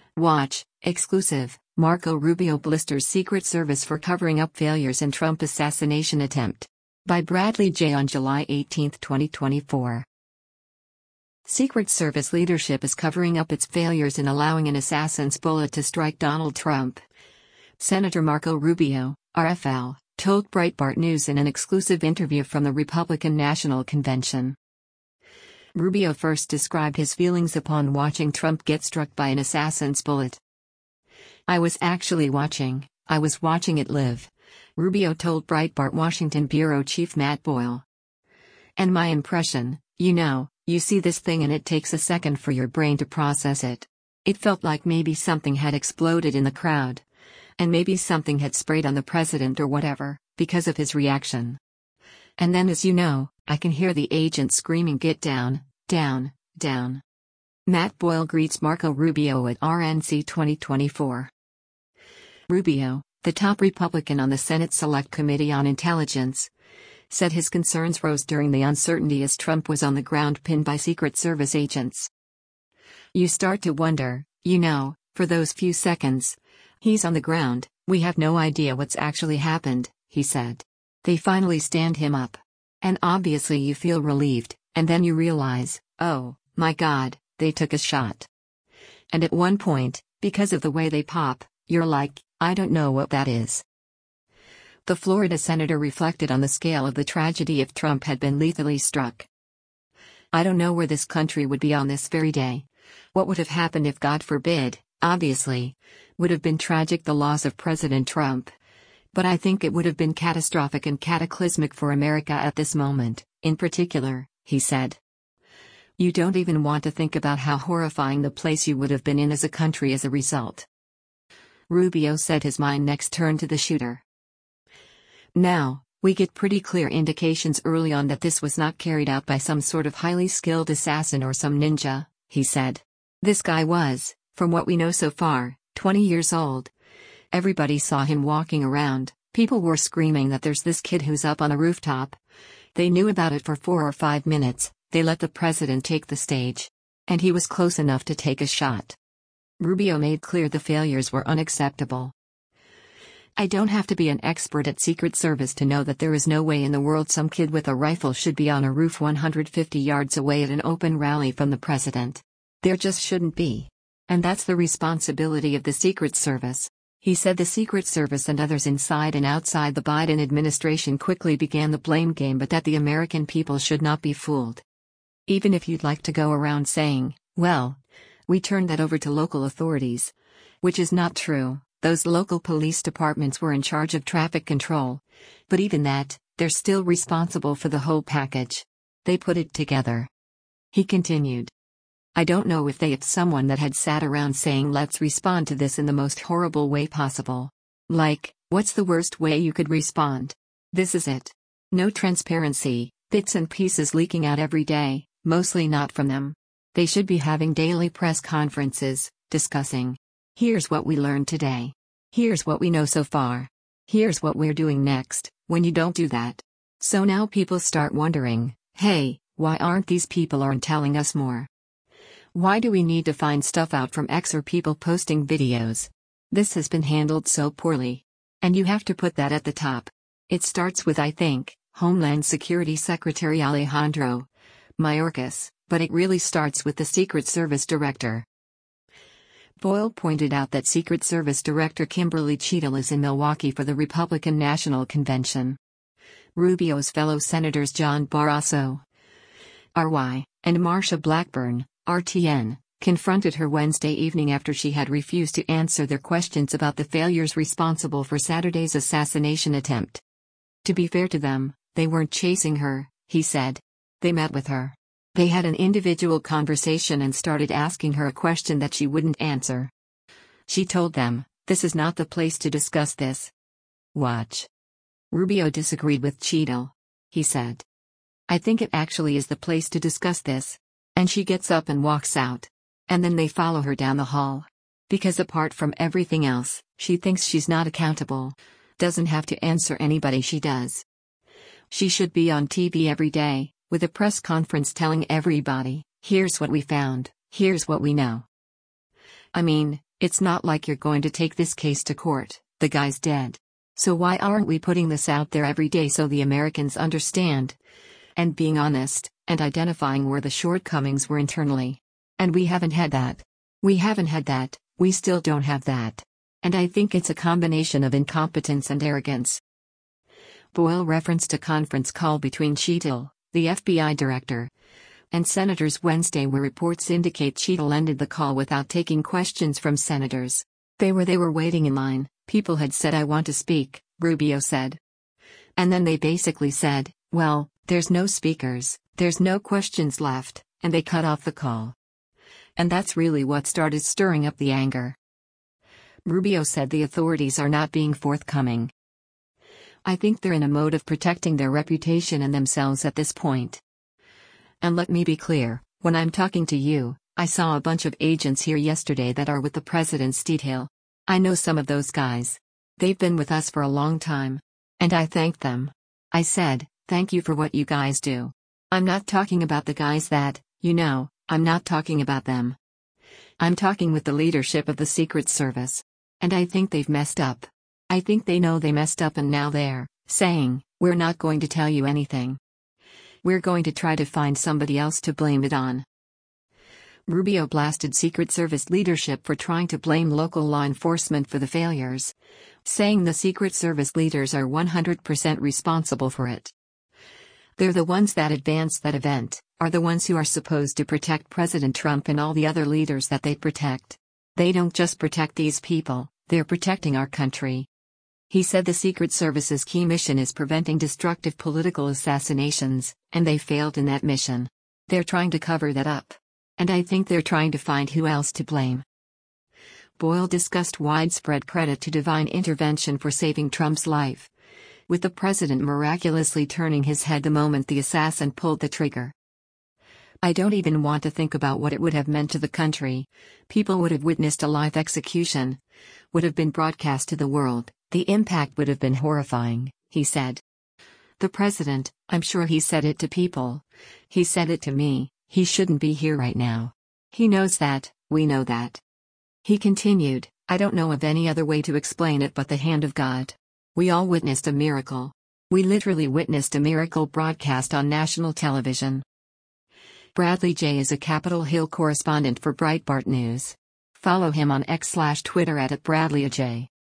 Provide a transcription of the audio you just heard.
Watch, exclusive, Marco Rubio blisters Secret Service for covering up failures in Trump assassination attempt. By Bradley J. on July 18, 2024. Secret Service leadership is covering up its failures in allowing an assassin's bullet to strike Donald Trump. Senator Marco Rubio, RFL, told Breitbart News in an exclusive interview from the Republican National Convention. Rubio first described his feelings upon watching Trump get struck by an assassin's bullet. "I was actually watching, I was watching it live," Rubio told Breitbart Washington bureau chief Matt Boyle. "And my impression, you see this thing and it takes a second for your brain to process it. It felt like maybe something had exploded in the crowd. And maybe something had sprayed on the president or whatever, because of his reaction. And then I can hear the agent screaming, 'Get down, down, down.'" Matt Boyle greets Marco Rubio at RNC 2024. Rubio, the top Republican on the Senate Select Committee on Intelligence, said his concerns rose during the uncertainty as Trump was on the ground pinned by Secret Service agents. "You start to wonder, for those few seconds. He's on the ground, we have no idea what's actually happened," he said. "They finally stand him up. And obviously you feel relieved, and then you realize, oh, my God, they took a shot. And at one point, because of the way they pop, you're like, I don't know what that is." The Florida senator reflected on the scale of the tragedy if Trump had been lethally struck. "I don't know where this country would be on this very day. What would have happened if, God forbid, obviously, would have been tragic the loss of President Trump. But I think it would have been catastrophic and cataclysmic for America at this moment, in particular," he said. "You don't even want to think about how horrifying the place you would have been in as a country as a result." Rubio said his mind next turned to the shooter. "Now, we get pretty clear indications early on that this was not carried out by some sort of highly skilled assassin or some ninja," he said. "This guy was, from what we know so far, 20 years old. Everybody saw him walking around, people were screaming that there's this kid who's up on a rooftop. They knew about it for 4 or 5 minutes, they let the president take the stage. And he was close enough to take a shot." Rubio made clear the failures were unacceptable. "I don't have to be an expert at Secret Service to know that there is no way in the world some kid with a rifle should be on a roof 150 yards away at an open rally from the president. There just shouldn't be. And that's the responsibility of the Secret Service." He said the Secret Service and others inside and outside the Biden administration quickly began the blame game, but that the American people should not be fooled. "Even if you'd like to go around saying, well, we turned that over to local authorities. Which is not true, those local police departments were in charge of traffic control. But even that, they're still responsible for the whole package. They put it together." He continued. "I don't know if someone that had sat around saying let's respond to this in the most horrible way possible. Like, what's the worst way you could respond? This is it. No transparency, bits and pieces leaking out every day, mostly not from them. They should be having daily press conferences, discussing. Here's what we learned today. Here's what we know so far. Here's what we're doing next," when you don't do that. So now people start wondering, hey, why aren't these people telling us more? Why do we need to find stuff out from X or people posting videos? This has been handled so poorly. And you have to put that at the top. It starts with, I think, Homeland Security Secretary Alejandro Mayorkas, but it really starts with the Secret Service Director. Boyle pointed out that Secret Service Director Kimberly Cheatle is in Milwaukee for the Republican National Convention. Rubio's fellow senators John Barrasso, RY, and Marsha Blackburn, RTN, confronted her Wednesday evening after she had refused to answer their questions about the failures responsible for Saturday's assassination attempt. To be fair to them, they weren't chasing her, he said. They met with her. They had an individual conversation and started asking her a question that she wouldn't answer. She told them, "This is not the place to discuss this." Watch. Rubio disagreed with Cheatle. He said, "I think it actually is the place to discuss this." And she gets up and walks out. And then they follow her down the hall. Because apart from everything else, she thinks she's not accountable. Doesn't have to answer anybody she does. She should be on TV every day, with a press conference telling everybody, "Here's what we found, here's what we know." I mean, It's not like you're going to take this case to court, the guy's dead. So why aren't we putting this out there every day so the Americans understand? And being honest, and identifying where the shortcomings were internally. And we haven't had that. We haven't had that, we still don't have that. And I think it's a combination of incompetence and arrogance. Boyle referenced a conference call between Cheatle, the FBI director, and senators Wednesday where reports indicate Cheatle ended the call without taking questions from senators. They were waiting in line, people had said I want to speak, Rubio said. And then they basically said, well, there's no speakers, there's no questions left, and they cut off the call. And that's really what started stirring up the anger. Rubio said the authorities are not being forthcoming. I think they're in a mode of protecting their reputation and themselves at this point. And let me be clear, when I'm talking to you, I saw a bunch of agents here yesterday that are with the president's detail. I know some of those guys. They've been with us for a long time. And I thanked them. I said, thank you for what you guys do. I'm not talking about the guys that, I'm not talking about them. I'm talking with the leadership of the Secret Service. And I think they've messed up. I think they know they messed up and now they're saying, we're not going to tell you anything. We're going to try to find somebody else to blame it on. Rubio blasted Secret Service leadership for trying to blame local law enforcement for the failures, saying the Secret Service leaders are 100% responsible for it. They're the ones that advanced that event, are the ones who are supposed to protect President Trump and all the other leaders that they protect. They don't just protect these people, they're protecting our country. He said the Secret Service's key mission is preventing destructive political assassinations, and they failed in that mission. They're trying to cover that up. And I think they're trying to find who else to blame. Boyle discussed widespread credit to divine intervention for saving Trump's life, with the president miraculously turning his head the moment the assassin pulled the trigger. I don't even want to think about what it would have meant to the country. People would have witnessed a live execution, would have been broadcast to the world, the impact would have been horrifying, he said. The president, I'm sure he said it to people. He said it to me, he shouldn't be here right now. He knows that, we know that. He continued, I don't know of any other way to explain it but the hand of God. We all witnessed a miracle. We literally witnessed a miracle broadcast on national television. Bradley Jay is a Capitol Hill correspondent for Breitbart News. Follow him on X/Twitter @BradleyJ.